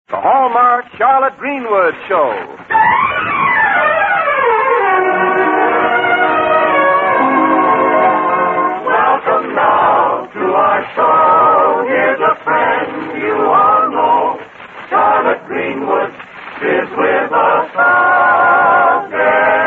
The Hallmark Charlotte Greenwood Show. Welcome now to our show. Here's a friend you all know. Charlotte Greenwood is with us again.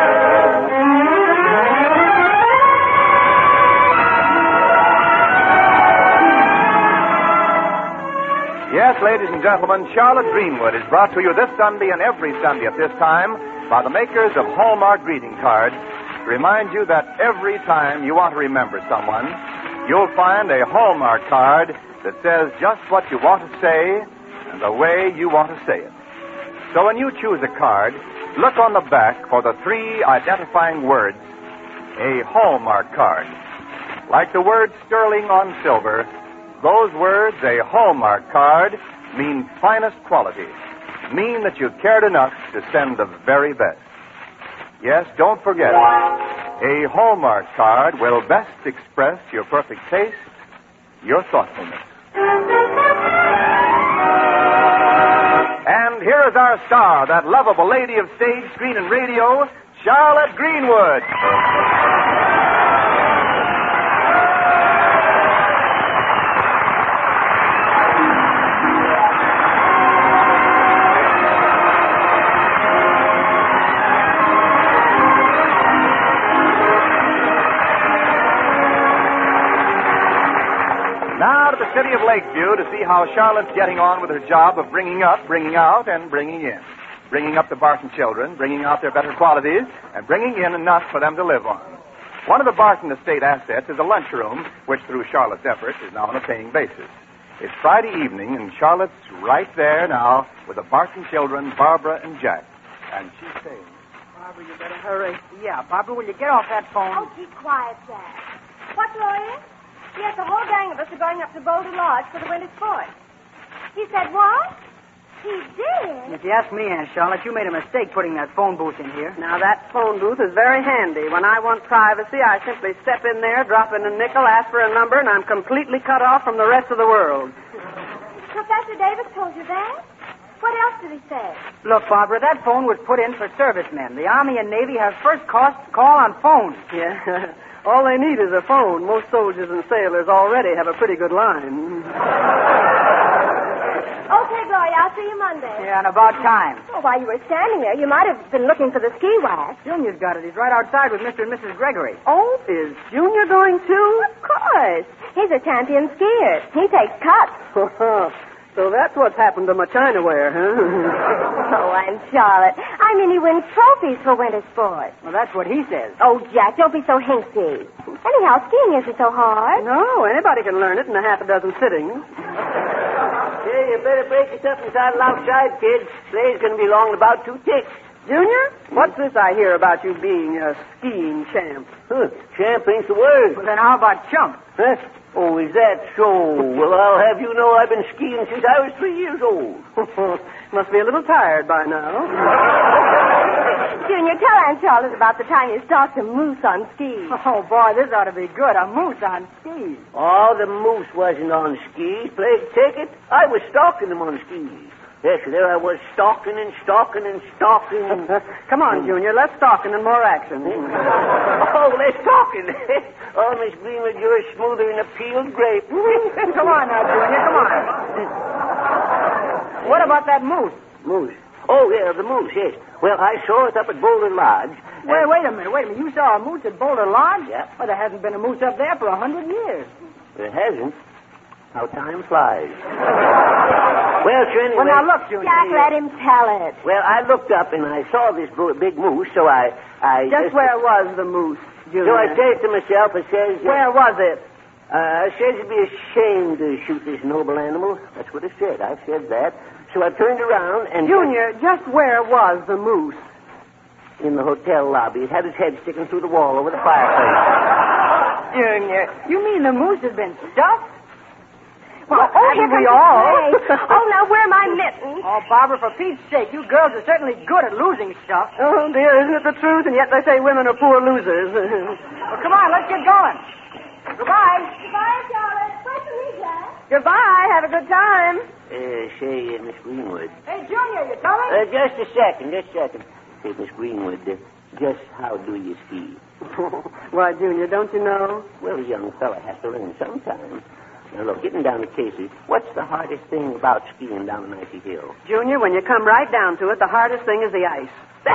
Yes, ladies and gentlemen, Charlotte Greenwood is brought to you this Sunday and every Sunday at this time by the makers of Hallmark greeting cards to remind you that every time you want to remember someone, you'll find a Hallmark card that says just what you want to say and the way you want to say it. So when you choose a card, look on the back for the three identifying words, a Hallmark card. Like the word sterling on silver, those words, a Hallmark card, mean finest quality, mean that you cared enough to send the very best. Yes, don't forget, a Hallmark card will best express your perfect taste, your thoughtfulness. And here is our star, that lovable lady of stage, screen, and radio, Charlotte Greenwood. Now to the city of Lakeview to see how Charlotte's getting on with her job of bringing up, bringing out, and bringing in. Bringing up the Barton children, bringing out their better qualities, and bringing in enough for them to live on. One of the Barton estate assets is a lunchroom, which through Charlotte's efforts is now on a paying basis. It's Friday evening, and Charlotte's right there now with the Barton children, Barbara and Jack. And she's saying, Barbara, you better hurry. Yeah, Barbara, will you get off that phone? Oh, keep quiet, Jack. What, Gloria? Yes, the whole gang of us are going up to Boulder Lodge for the winter sports. He said what? He did? If you ask me, Aunt Charlotte, you made a mistake putting that phone booth in here. Now, that phone booth is very handy. When I want privacy, I simply step in there, drop in a nickel, ask for a number, and I'm completely cut off from the rest of the world. Professor Davis told you that? What else did he say? Look, Barbara, that phone was put in for servicemen. The Army and Navy have first call on phones. Yeah. All they need is a phone. Most soldiers and sailors already have a pretty good line. Okay, Gloria, I'll see you Monday. Yeah, and about time. Oh, while you were standing there, you might have been looking for the ski wax. Junior's got it. He's right outside with Mr. and Mrs. Gregory. Oh, is Junior going too? Of course. He's a champion skier. He takes cuts. So that's what's happened to my Chinaware, huh? Oh, I'm Charlotte. I mean, he wins trophies for winter sports. Well, that's what he says. Oh, Jack, don't be so hinky. Anyhow, skiing isn't so hard. No, anybody can learn it in a half a dozen sittings. Hey, you better break yourself and saddle outside, kids. Sleigh's going to be long in about 2 ticks. Junior, what's this I hear about you being a skiing champ? Huh, champ ain't the word. Well, then how about chump? Huh? Oh, is that so? Well, I'll have you know I've been skiing since I was 3 years old. Must be a little tired by now. Junior, tell Aunt Charlotte about the time you stalked a moose on skis. Oh, boy, this ought to be good. A moose on skis. Oh, the moose wasn't on skis. Plague take it. I was stalking him on skis. Yes, there I was stalking and stalking and stalking. Come on, Junior, let's stalking and more action. Oh, let's talking. Oh, Miss Greenwood, you're smoother than a peeled grape. Come on now, Junior, come on. What about that moose? Moose? Oh, yeah, the moose, yes. Well, I saw it up at Boulder Lodge. Wait a minute. You saw a moose at Boulder Lodge? Yeah. Well, there hasn't been a moose up there for 100 years. It hasn't. How time flies. Well, sir, anyway... Well, now, look, Junior. Jack, let him tell it. Well, I looked up and I saw this big moose, so I Just where was the moose, Junior? So I said to myself, I says... Where was it? I says it'd be a shame to shoot this noble animal. That's what I said. I said that. So I turned around and... Junior, just where was the moose? In the hotel lobby. It had its head sticking through the wall over the fireplace. Junior, you mean the moose has been stuffed? Well, haven't we all? Oh, now, where are my mittens? Oh, Barbara, for Pete's sake, you girls are certainly good at losing stuff. Oh, dear, isn't it the truth? And yet they say women are poor losers. Well, come on, let's get going. Goodbye. Goodbye, Charlotte. Wait for me, Jack. Goodbye. Have a good time. Say, Miss Greenwood. Hey, Junior, you coming? Just a second. Hey, Miss Greenwood, just how do you ski? Why, Junior, don't you know? Well, a young fella has to learn sometime. Now, look, getting down to Casey, what's the hardest thing about skiing down an icy hill? Junior, when you come right down to it, the hardest thing is the ice.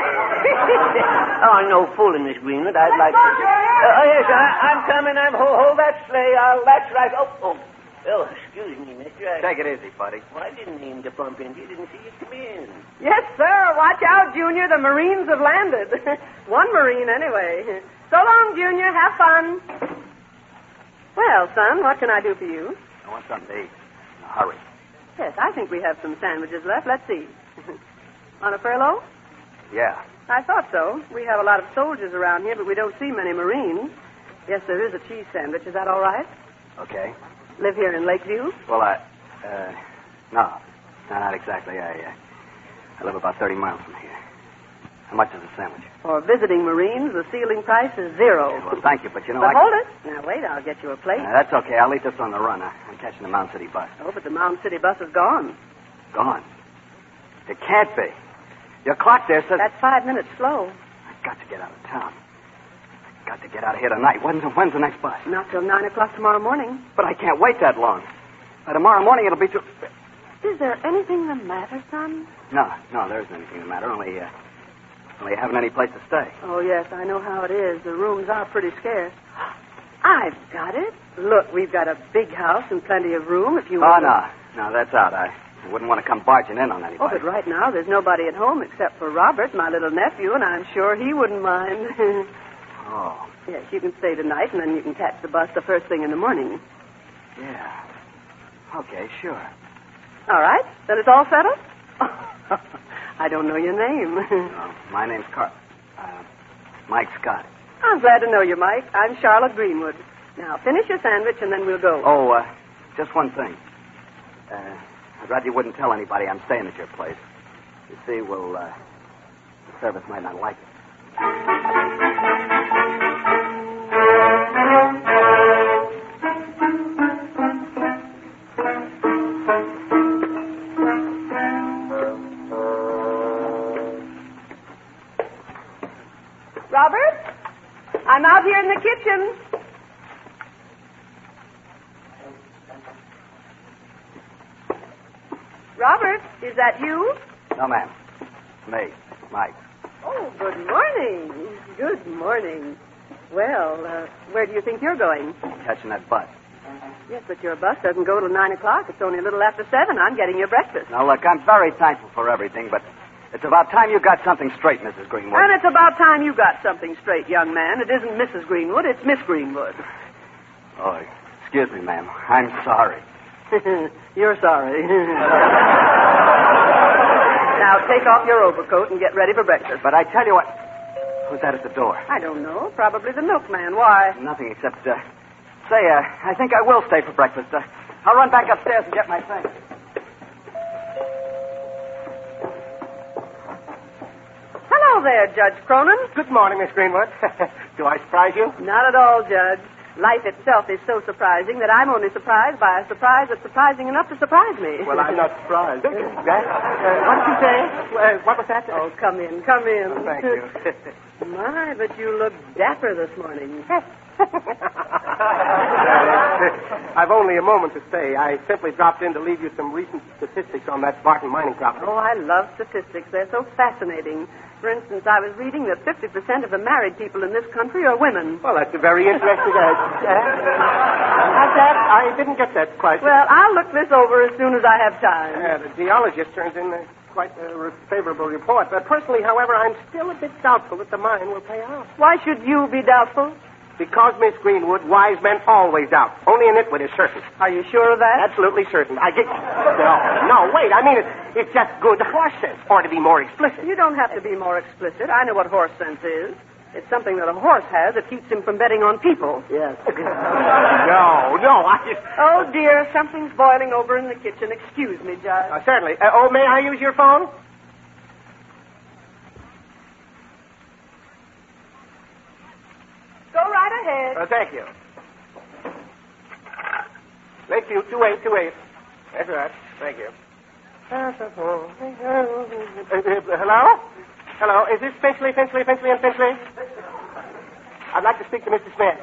Oh, no fooling, Miss Greenwood. I'd like to... yes, I'm coming. Hold that sleigh. That's right. Oh, excuse me, mister. Take it easy, buddy. Well, I didn't mean to bump into you. Didn't see you come in. Yes, sir. Watch out, Junior. The Marines have landed. One Marine, anyway. So long, Junior. Have fun. Well, son, what can I do for you? I want something to eat. In a hurry. Yes, I think we have some sandwiches left. Let's see. On a furlough? Yeah. I thought so. We have a lot of soldiers around here, but we don't see many Marines. Yes, there is a cheese sandwich. Is that all right? Okay. Live here in Lakeview? Well, no, not exactly. I live about 30 miles from here. How much is a sandwich? For visiting Marines, the ceiling price is $0. Well, thank you, but you know, But hold it. Now, wait, I'll get you a plate. That's okay. I'll eat this on the run. I'm catching the Mound City bus. Oh, but the Mound City bus is gone. Gone. It can't be. Your clock there says... That's 5 minutes slow. I've got to get out of town. I've got to get out of here tonight. When's the next bus? Not till 9 o'clock tomorrow morning. But I can't wait that long. By tomorrow morning, it'll be too... Is there anything the matter, son? No, there isn't anything the matter. Only you haven't any place to stay. Oh, yes, I know how it is. The rooms are pretty scarce. I've got it. Look, we've got a big house and plenty of room if you want. No, that's out. I wouldn't want to come barging in on anybody. Oh, but right now there's nobody at home except for Robert, my little nephew, and I'm sure he wouldn't mind. Oh. Yes, you can stay tonight, and then you can catch the bus the first thing in the morning. Yeah. Okay, sure. All right. Then it's all settled? I don't know your name. Oh, my name's Mike Scott. I'm glad to know you, Mike. I'm Charlotte Greenwood. Now, finish your sandwich, and then we'll go. Oh, just one thing. I'd rather you wouldn't tell anybody I'm staying at your place. You see, well, the service might not like it. Robert? I'm out here in the kitchen. Robert, is that you? No, ma'am. Me, Mike. Oh, good morning. Good morning. Well, where do you think you're going? Catching that bus. Yes, but your bus doesn't go till 9 o'clock. It's only a little after 7. I'm getting your breakfast. Now, look, I'm very thankful for everything, but it's about time you got something straight, Mrs. Greenwood. And it's about time you got something straight, young man. It isn't Mrs. Greenwood, it's Miss Greenwood. Oh, excuse me, ma'am. I'm sorry. You're sorry. Now, take off your overcoat and get ready for breakfast. But I tell you what, who's that at the door? I don't know. Probably the milkman. Why? Nothing except, I think I will stay for breakfast. I'll run back upstairs and get my things. Hello there, Judge Cronin. Good morning, Miss Greenwood. Do I surprise you? Not at all, Judge. Life itself is so surprising that I'm only surprised by a surprise that's surprising enough to surprise me. Well, I'm not surprised. What did you say? What was that? Oh, come in, come in. Oh, thank you. My, but you look dapper this morning. I've only a moment to stay. I simply dropped in to leave you some recent statistics on that Barton mining property. Oh, I love statistics. They're so fascinating. For instance, I was reading that 50% of the married people in this country are women. Well, that's a very interesting How's that? I didn't get that quite. Well, I'll look this over as soon as I have time. The geologist turns in quite a favorable report. But personally, however, I'm still a bit doubtful that the mine will pay off. Why should you be doubtful? Because, Miss Greenwood, wise men always doubt. Only a nitwit is certain. Are you sure of that? Absolutely certain. No, wait. I mean, it's just good horse sense. Or to be more explicit. You don't have to be more explicit. I know what horse sense is. It's something that a horse has that keeps him from betting on people. Yes. No, Oh, dear, something's boiling over in the kitchen. Excuse me, Judge. Certainly. May I use your phone? Go right ahead. Thank you. Lakeview 2828. That's right. Thank you. Hello? Hello, is this Finchley? I'd like to speak to Mr. Smith.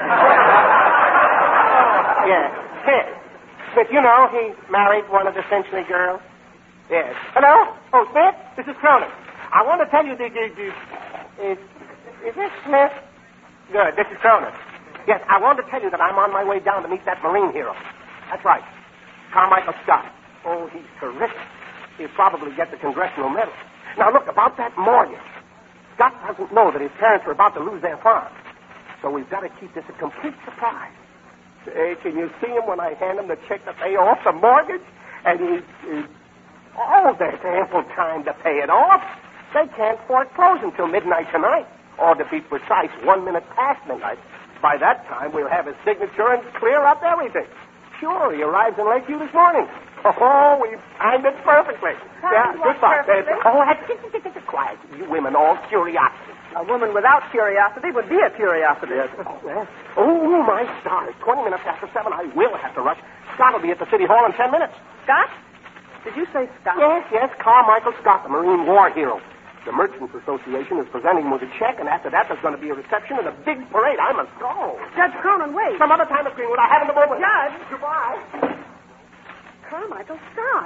Yes. Smith, you know, he married one of the Finchley girls. Yes. Hello? Oh, Smith? This is Cronin. I want to tell you, is this Smith? Good, this is Cronin. Yes, I want to tell you that I'm on my way down to meet that Marine hero. That's right. Carmichael Scott. Oh, he's terrific. He'll probably get the Congressional Medal. Now, look, about that mortgage. Scott doesn't know that his parents are about to lose their farm. So we've got to keep this a complete surprise. Hey, can you see him when I hand him the check to pay off the mortgage? And there's ample time to pay it off. They can't foreclose until midnight tonight. Or to be precise, 1 minute past midnight. By that time, we'll have his signature and clear up everything. Sure, he arrives in Lakeview this morning. Oh, we've timed it perfectly. Goodbye. Quiet. You women, all curiosity. A woman without curiosity would be a curiosity. Yes. Oh, my stars. 20 minutes after 7, I will have to rush. Scott will be at the City Hall in 10 minutes. Scott? Did you say Scott? Yes. Carmichael Scott, the Marine war hero. The Merchants Association is presenting him with a check, and after that, there's going to be a reception and a big parade. I must go. Judge Cronin, wait. Some other time at Greenwood. I haven't a moment. Judge. Goodbye. Carmichael Scott.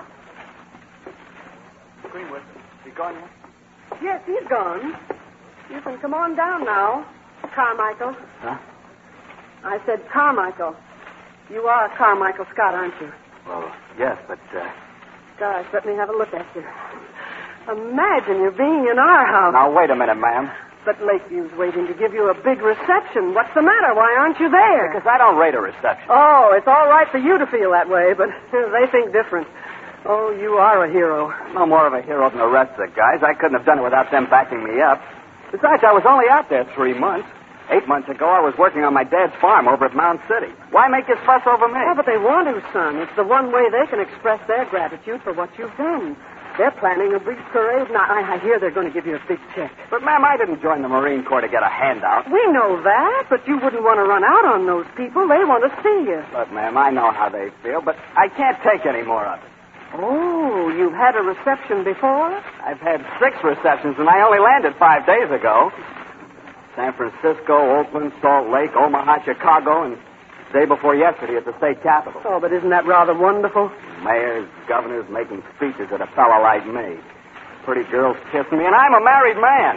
Greenwood, he gone yet? Yes, he's gone. You can come on down now, Carmichael. Huh? I said Carmichael. You are Carmichael Scott, aren't you? Well, yes, but, Gosh, let me have a look at you. Imagine you being in our house. Now, wait a minute, ma'am. But Lakeview's waiting to give you a big reception. What's the matter? Why aren't you there? Because I don't rate a reception. Oh, it's all right for you to feel that way, but they think different. Oh, you are a hero. No more of a hero than the rest of the guys. I couldn't have done it without them backing me up. Besides, I was only out there 3 months. 8 months ago, I was working on my dad's farm over at Mound City. Why make this fuss over me? Oh, but they want to, son. It's the one way they can express their gratitude for what you've done. They're planning a big parade. Now, I hear they're going to give you a big check. But, ma'am, I didn't join the Marine Corps to get a handout. We know that, but you wouldn't want to run out on those people. They want to see you. Look, ma'am, I know how they feel, but I can't take any more of it. Oh, you've had a reception before? I've had 6 receptions, and I only landed 5 days ago. San Francisco, Oakland, Salt Lake, Omaha, Chicago, and the day before yesterday at the state capitol. Oh, but isn't that rather wonderful? Mayors, governors making speeches at a fellow like me. Pretty girls kissing me, and I'm a married man.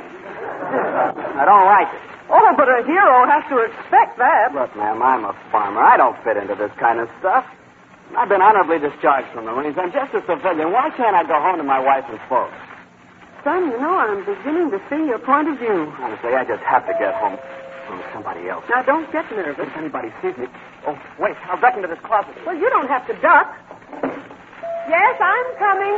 I don't like it. Oh, but a hero has to expect that. Look, ma'am, I'm a farmer. I don't fit into this kind of stuff. I've been honorably discharged from the Marines. I'm just a civilian. Why can't I go home to my wife and folks? Son, you know, I'm beginning to see your point of view. Honestly, I just have to get home from somebody else. Now, don't get nervous. If anybody sees me... Oh, wait, I'll duck into this closet. Well, you don't have to duck. Yes, I'm coming.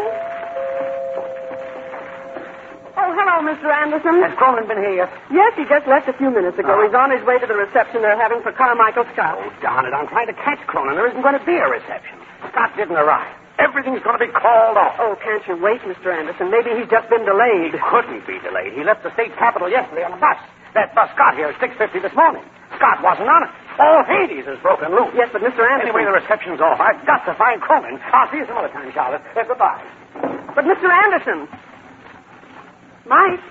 Oh, hello, Mr. Anderson. Has Cronin been here yet? Yes, he just left a few minutes ago. He's on his way to the reception they're having for Carmichael Scott. Oh, darn it. I'm trying to catch Cronin. There isn't going to be a reception. Scott didn't arrive. Everything's going to be called off. Oh, can't you wait, Mr. Anderson? Maybe he's just been delayed. He couldn't be delayed. He left the state capitol yesterday on a bus. That bus got here at 6:50 this morning. Scott wasn't on it. All Hades is broken loose. Yes, but Mr. Anderson... Anyway, the reception's off. I've got to find Cronin. I'll see you some other time, Charlotte. Goodbye. But Mr. Anderson... Mike.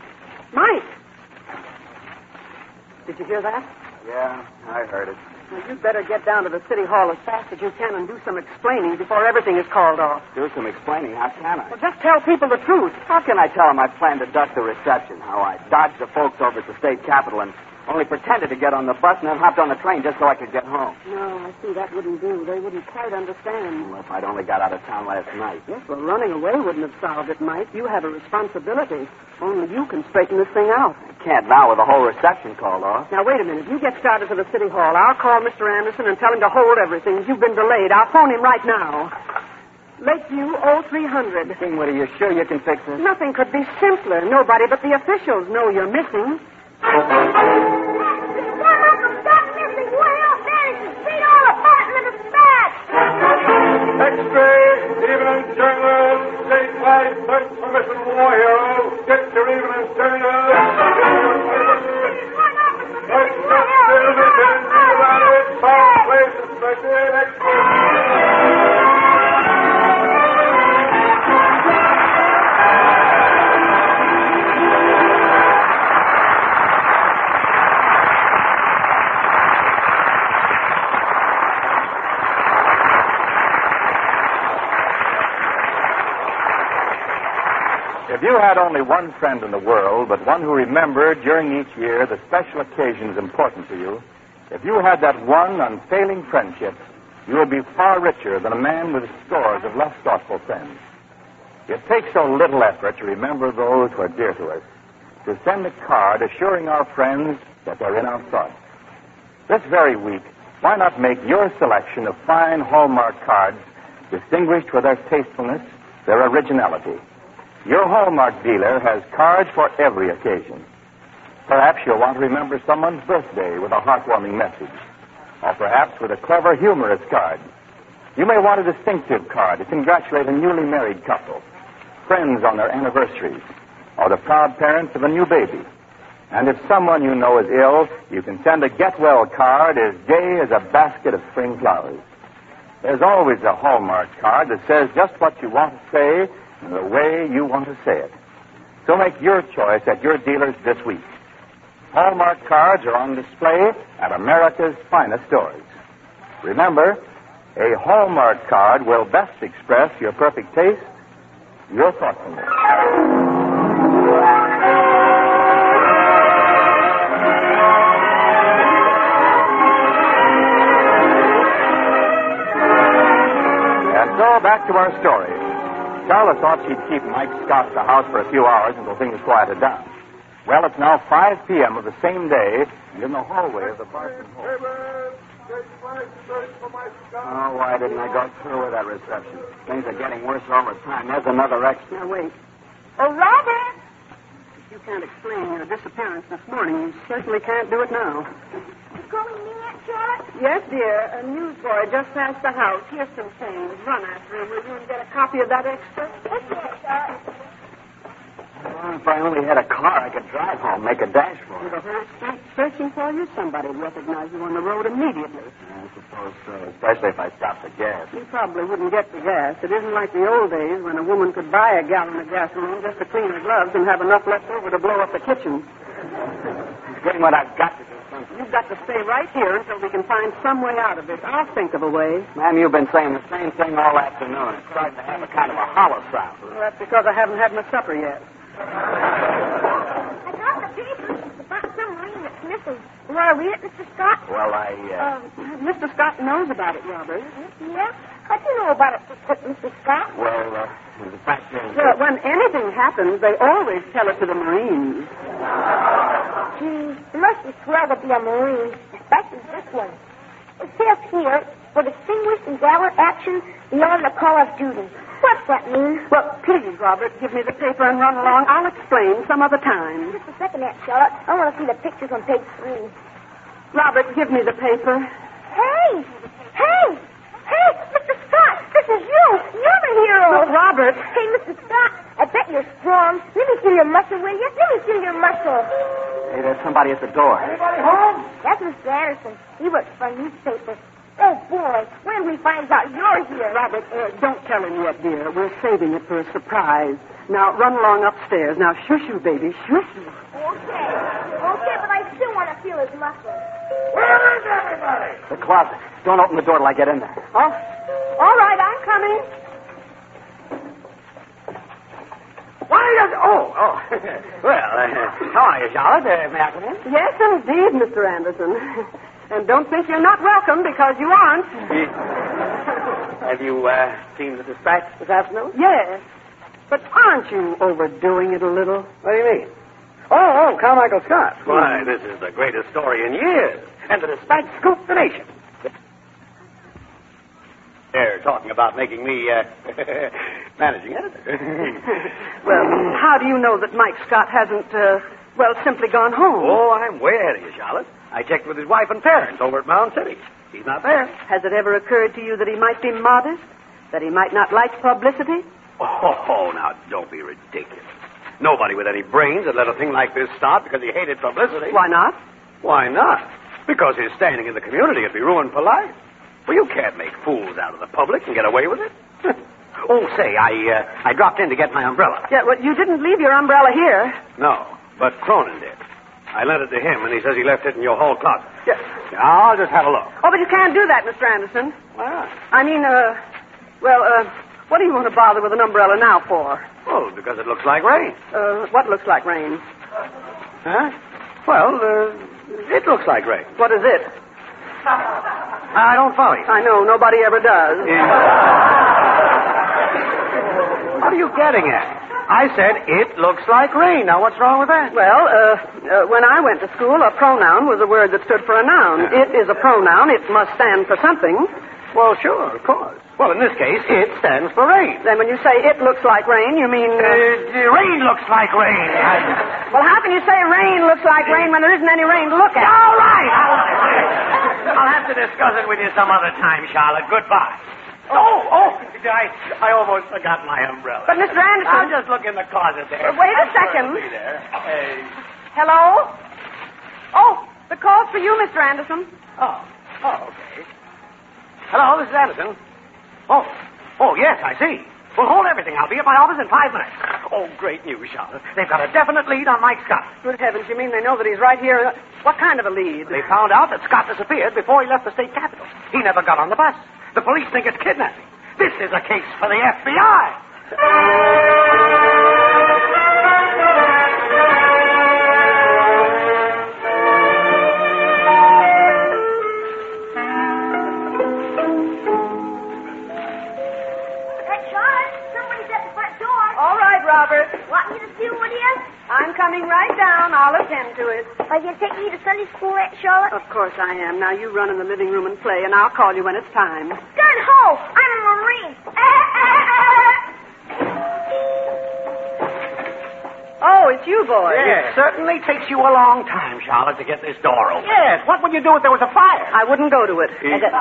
Did you hear that? Yeah, I heard it. Well, you'd better get down to the City Hall as fast as you can and do some explaining before everything is called off. Do some explaining. How can I? Well, just tell people the truth. How can I tell them I planned to duck the reception? How I dodged the folks over at the state capitol and only pretended to get on the bus and then hopped on the train just so I could get home? No, I see. That wouldn't do. They wouldn't quite understand. Well, if I'd only got out of town last night. Yes, well, running away wouldn't have solved it, Mike. You have a responsibility. Only you can straighten this thing out. I can't now with the whole reception called off. Now, wait a minute. You get started to the City Hall. I'll call Mr. Anderson and tell him to hold everything. You've been delayed. I'll phone him right now. Lakeview 0300. What are you sure you can fix this? Nothing could be simpler. Nobody but the officials know you're missing. Extra Evening Journal, statewide search for missing war hero. Get your Evening Journal. Television, around it, far place, suspected extra. If you had only one friend in the world, but one who remembered during each year the special occasions important to you, if you had that one unfailing friendship, you would be far richer than a man with scores of less thoughtful friends. It takes so little effort to remember those who are dear to us, to send a card assuring our friends that they're in our thoughts. This very week, why not make your selection of fine Hallmark cards distinguished for their tastefulness, their originality? Your Hallmark dealer has cards for every occasion. Perhaps you'll want to remember someone's birthday with a heartwarming message, or perhaps with a clever, humorous card. You may want a distinctive card to congratulate a newly married couple, friends on their anniversaries, or the proud parents of a new baby. And if someone you know is ill, you can send a get-well card as gay as a basket of spring flowers. There's always a Hallmark card that says just what you want to say in the way you want to say it. So make your choice at your dealers this week. Hallmark cards are on display at America's finest stores. Remember, a Hallmark card will best express your perfect taste, your thoughtfulness. And so back to our story. Charlotte thought she'd keep Mike Scott at the house for a few hours until things quieted down. Well, it's now 5 p.m. of the same day, and in the hallway of the Barton home. Oh, why didn't I go through with that reception? Things are getting worse all the time. There's another extra. Now, wait. Oh, Robert! If you can't explain your disappearance this morning, you certainly can't do it now. You calling me, Aunt Charlotte? Yes, dear. A newsboy just passed the house. Here's some things. Run after him, will you, and get a copy of that extra? Yes, Charlotte. Oh, if I only had a car, I could drive home, make a dash for With it. a whole state searching for you, somebody'd recognize you on the road immediately. I suppose so, especially if I stopped for gas. You probably wouldn't get the gas. It isn't like the old days when a woman could buy a gallon of gasoline just to clean her gloves and have enough left over to blow up the kitchen. It's getting what I've got to do, something. You've got to stay right here until we can find some way out of this. I'll think of a way. Ma'am, you've been saying the same thing all afternoon. It's starting to have a kind of a hollow sound. Well, that's because I haven't had my supper yet. I got the paper about some ring that's missing. You want to read it, Mr. Scott? Well, Mr. Scott knows about it, Robert. Yeah? How'd you know about it, Mr. Scott? well, the fact is... Well, when anything happens, they always tell it to the Marines. Gee, it must be swell to be a Marine, especially this one. It says here, for distinguished and gallant action beyond the call of duty. What's that mean? Well, please, Robert, give me the paper and run along. I'll explain some other time. Just a second, Aunt Charlotte. I want to see the pictures on page 3. Robert, give me the paper. Hey! Hey! Hey, Mr. Scott! This is you! You're the hero! Look, Robert. Hey, Mr. Scott, I bet you're strong. Let me feel your muscle, will you? Let me feel your muscle. Hey, there's somebody at the door. Anybody home? That's Mr. Anderson. He works for a newspaper. Oh, boy, when we find out you're here. Robert, don't tell him yet, dear. We're saving it for a surprise. Now, run along upstairs. Now, shush-you, baby. Shush-you. Okay. Okay, but I still want to feel his muscle. Where is everybody? The closet. Don't open the door till I get in there. Oh, all right, I'm coming. Why does... Oh. Well, how are you, Charlotte? May I come in? Yes, indeed, Mr. Anderson. And don't think you're not welcome because you aren't. Have you seen the dispatch this afternoon? Yes. But aren't you overdoing it a little? What do you mean? Oh, Carmichael Scott. Why, this is the greatest story in years. And the dispatch scooped the nation. They're talking about making me managing editor. Well, how do you know that Mike Scott hasn't, simply gone home? Oh, I'm way ahead of you, Charlotte. I checked with his wife and parents over at Mound City. He's not there. Has it ever occurred to you that he might be modest? That he might not like publicity? Oh, now, don't be ridiculous. Nobody with any brains would let a thing like this start because he hated publicity. Why not? Why not? Because his standing in the community would be ruined for life. Well, you can't make fools out of the public and get away with it. Oh, say, I dropped in to get my umbrella. Yeah, well, you didn't leave your umbrella here. No, but Cronin did. I lent it to him, and he says he left it in your hall closet. Yes. I'll just have a look. Oh, but you can't do that, Mr. Anderson. Why not? I mean, What do you want to bother with an umbrella now for? Well, because it looks like rain. What looks like rain? Huh? Well, it looks like rain. What is it? I don't follow you. I know, nobody ever does. What are you getting at? I said it looks like rain. Now, what's wrong with that? Well, when I went to school, a pronoun was a word that stood for a noun. It is a pronoun. It must stand for something. Well, sure, of course. Well, in this case, it stands for rain. Then when you say it looks like rain, you mean... Rain looks like rain. Well, how can you say rain looks like rain when there isn't any rain to look at? All right. I'll have to discuss it with you some other time, Charlotte. Goodbye. I almost forgot my umbrella. But, Mr. Anderson... I'll just look in the closet there. Wait a second. It'll be there. Hello? Oh, the call's for you, Mr. Anderson. Oh, okay. Hello, this is Anderson. Oh, yes, I see. Well, hold everything. I'll be at my office in 5 minutes. Oh, great news, Charlotte. They've got a definite lead on Mike Scott. Good heavens, you mean they know that he's right here? What kind of a lead? They found out that Scott disappeared before he left the state capitol. He never got on the bus. The police think it's kidnapping. This is a case for the FBI. Robert. Want me to see what it is? I'm coming right down. I'll attend to it. Are you going to take me to Sunday school, Aunt Charlotte? Of course I am. Now you run in the living room and play, and I'll call you when it's time. Gun ho! I'm a Marine. Oh, it's you, boy. It certainly takes you a long time, Charlotte, to get this door open. Yes. What would you do if there was a fire? I wouldn't go to it.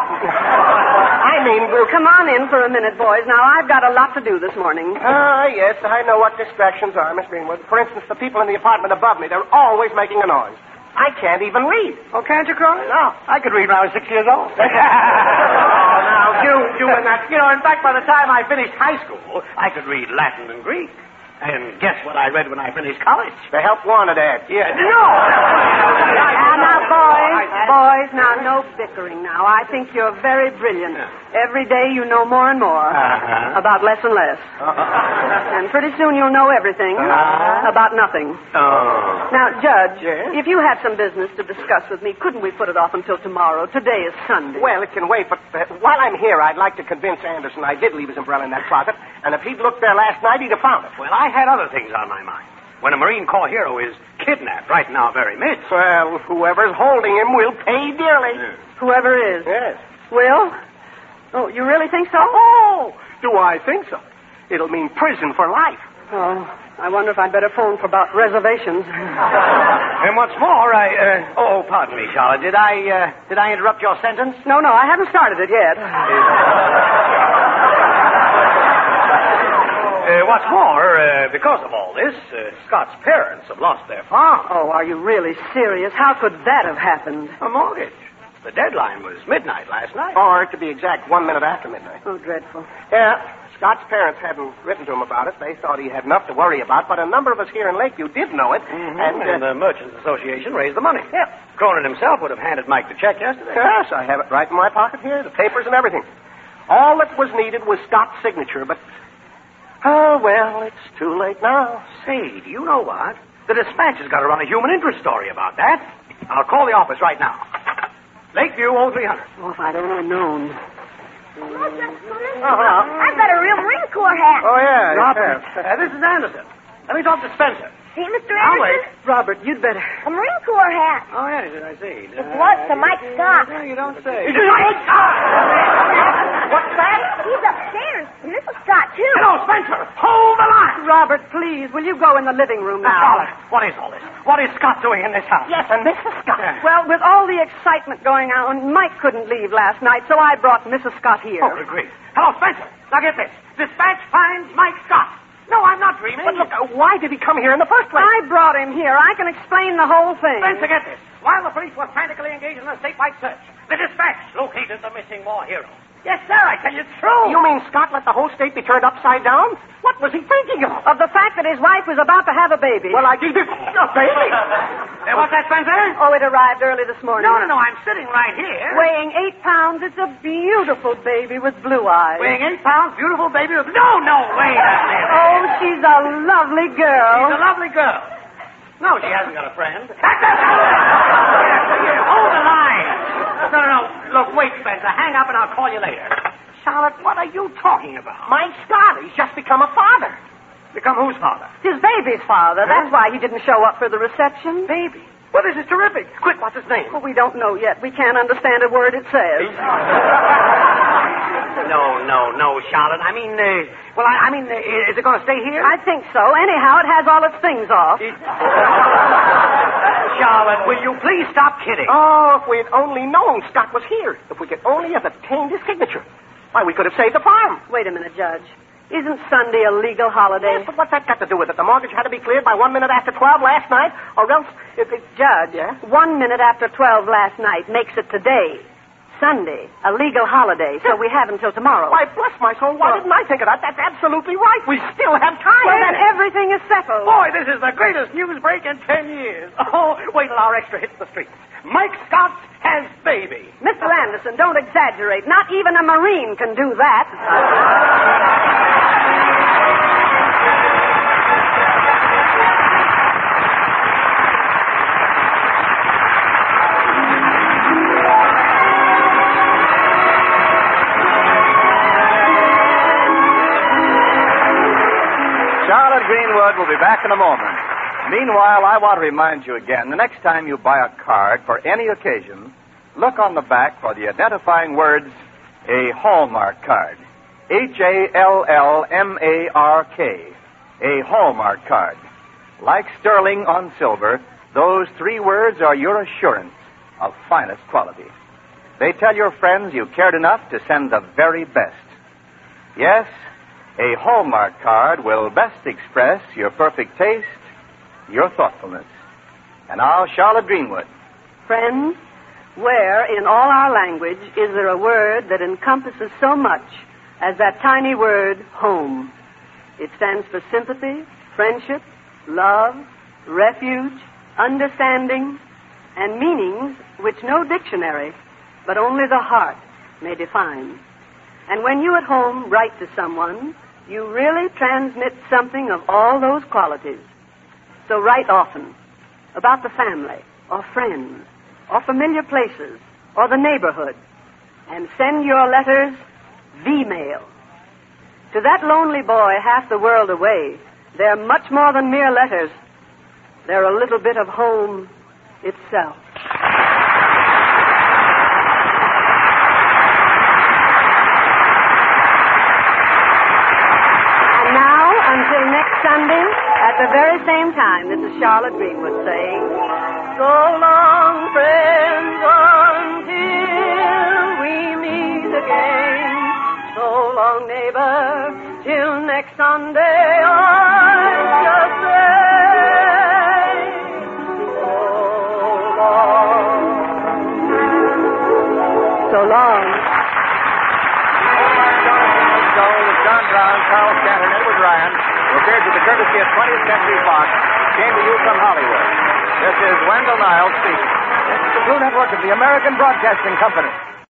Come on in for a minute, boys. Now, I've got a lot to do this morning. Yes, I know what distractions are, Miss Greenwood. For instance, the people in the apartment above me, they're always making a noise. I can't even read. Oh, can't you, Cronin? No. I could read when I was 6 years old. Now, you and that... in fact, by the time I finished high school, I could read Latin and Greek. And guess what I read when I finished college? The help wanted ad. Yeah. No! Now, boys, now, no bickering now. I think you're very brilliant. Every day you know more and more about less and less. And pretty soon you'll know everything about nothing. Now, Judge, if you had some business to discuss with me, couldn't we put it off until tomorrow? Today is Sunday. Well, it can wait, but while I'm here, I'd like to convince Anderson I did leave his umbrella in that closet, and if he'd looked there last night, he'd have found it. Well, I had other things on my mind. When a Marine Corps hero is kidnapped right in our very midst. Well, whoever's holding him will pay dearly. Whoever is. Yes. Will? Oh, you really think so? Oh, do I think so? It'll mean prison for life. Oh, I wonder if I'd better phone for about reservations. And what's more, pardon me, Charlotte. Did I interrupt your sentence? No, I haven't started it yet. What's more, because of all this, Scott's parents have lost their farm. Oh, are you really serious? How could that have happened? A mortgage. The deadline was midnight last night. Or, to be exact, 1 minute after midnight. Oh, dreadful. Yeah, Scott's parents hadn't written to him about it. They thought he had enough to worry about, but a number of us here in Lakeview did know it. And the Merchants Association raised the money. Yeah. Cronin himself would have handed Mike the check yesterday. Yes, I have it right in my pocket here, the papers and everything. All that was needed was Scott's signature, but... Oh, well, it's too late now. Say, do you know what? The Dispatch has got to run a human interest story about that. I'll call the office right now. Lakeview 0300. Oh, if I'd only known. I've got a real Marine Corps hat. Oh, yeah. Robert, this is Anderson. Let me talk to Spencer. See, Mr. I'll Anderson? wait. Robert, you'd better... A Marine Corps hat. Oh, yes, I see. It was to Mike Scott. No, you don't say. What's that? He's upstairs. And Mrs. Scott, too. Hello, Spencer. Hold the line. Robert, please, will you go in the living room now? Charlotte, what is all this? What is Scott doing in this house? Yes, and Mrs. Scott. Well, with all the excitement going on, Mike couldn't leave last night, so I brought Mrs. Scott here. Oh, good grief. Hello, Spencer. Now get this. Dispatch finds Mike Scott. No, I'm not dreaming. But look, why did he come here in the first place? I brought him here. I can explain the whole thing. Spencer, get this. While the police were frantically engaged in a statewide search, the Dispatch located the missing war hero. Yes, sir, I tell you it's true. You mean Scott let the whole state be turned upside down? What was he thinking of? Of the fact that his wife was about to have a baby. Well, a baby? What's that, Spencer? Oh, it arrived early this morning. No, I'm sitting right here. Weighing 8 pounds. It's a beautiful baby with blue eyes. Weighing 8 pounds, beautiful baby with... No, wait a minute. Oh, she's a lovely girl. She's a lovely girl. No, she hasn't got a friend. Hold the line. No. Look, wait, Spencer. Hang up and I'll call you later. Charlotte, what are you talking about? Mike Scott, he's just become a father. Become whose father? His baby's father. That's why he didn't show up for the reception. Baby. Well, this is terrific. Quick, what's his name? Well, we don't know yet. We can't understand a word it says. No, Charlotte. I mean, is it going to stay here? I think so. Anyhow, it has all its things off. Charlotte, will you please stop kidding? Oh, if we had only known Scott was here. If we could only have obtained his signature. Why, we could have saved the farm. Wait a minute, Judge. Isn't Sunday a legal holiday? Yes, but what's that got to do with it? The mortgage had to be cleared by 1 minute after 12 last night, or else... Judge, Yeah? 1 minute after 12 last night makes it today. Sunday, a legal holiday, so we have until tomorrow. Why, bless my soul, why didn't I think of that? That's absolutely right. We still have time. Well, then everything is settled. Boy, this is the greatest news break in 10 years. Oh, wait till our extra hits the streets. Mike Scott has baby. Mr. Anderson, don't exaggerate. Not even a Marine can do that. Charlotte Greenwood will be back in a moment. Meanwhile, I want to remind you again, the next time you buy a card for any occasion, look on the back for the identifying words, a Hallmark card. Hallmark. A Hallmark card. Like sterling on silver, those 3 words are your assurance of finest quality. They tell your friends you cared enough to send the very best. Yes, a Hallmark card will best express your perfect taste, your thoughtfulness. And now, Charlotte Greenwood. Friends, where in all our language is there a word that encompasses so much as that tiny word, home? It stands for sympathy, friendship, love, refuge, understanding, and meanings which no dictionary, but only the heart, may define. And when you at home write to someone, you really transmit something of all those qualities. So write often about the family, or friends, or familiar places, or the neighborhood, and send your letters V-mail. To that lonely boy half the world away, they're much more than mere letters. They're a little bit of home itself. And now, until next Sunday, at the very same time, this is Charlotte Greenwood saying, so long, friends, until we meet again. So long, neighbor, till next Sunday, I just say, so long. So long. With John Brown, Carl Stanton, and Edward Ryan, prepared with the courtesy of 20th Century Fox, came to you from Hollywood. This is Wendell Niles speaking. This is the Blue Network of the American Broadcasting Company.